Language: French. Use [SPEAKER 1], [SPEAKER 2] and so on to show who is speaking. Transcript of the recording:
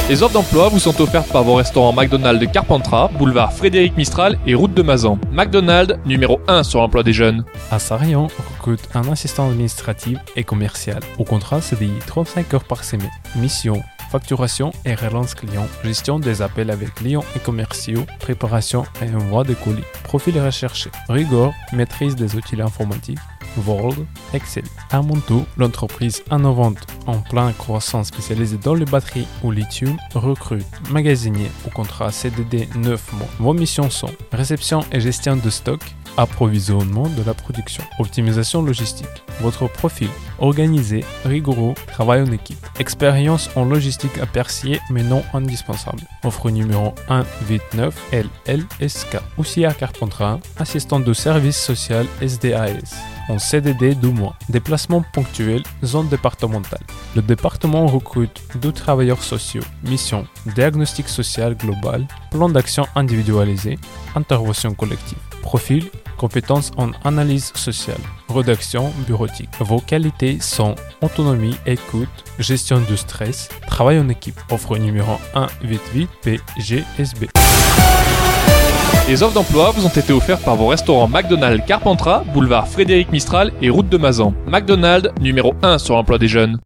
[SPEAKER 1] Les offres d'emploi vous sont offertes par vos restaurants McDonald's de Carpentras, boulevard Frédéric Mistral et route de Mazan. McDonald's, numéro 1 sur l'emploi des jeunes.
[SPEAKER 2] À Sarrion, on recrute un assistant administratif et commercial. Au contrat CDI 35 heures par semaine. Mission, facturation et relance client, gestion des appels avec clients et commerciaux, préparation et envoi de colis. Profil recherché, rigueur, maîtrise des outils informatiques, Word, Excel. À Montaut, l'entreprise innovante en pleine croissance spécialisée dans les batteries ou lithium recrute magasinier au contrat CDD 9 mois. Vos missions sont réception et gestion de stock, approvisionnement de la production, optimisation logistique. Votre profil organisé, rigoureux, travail en équipe. Expérience en logistique appréciée mais non indispensable. Offre numéro 189 LLSK. Aussi à Carpentras, assistant de service social SDAS. En CDD 2 mois. Déplacement ponctuel, zone départementale. Le département recrute 2 travailleurs sociaux. Mission, diagnostic social global, plan d'action individualisé, intervention collective. Profil, compétences en analyse sociale, rédaction bureautique. Vos qualités sont autonomie, écoute, gestion du stress, travail en équipe. Offre numéro 188 PGSB.
[SPEAKER 1] Les offres d'emploi vous ont été offertes par vos restaurants McDonald's Carpentras, boulevard Frédéric Mistral et route de Mazan. McDonald's, numéro 1 sur l'emploi des jeunes.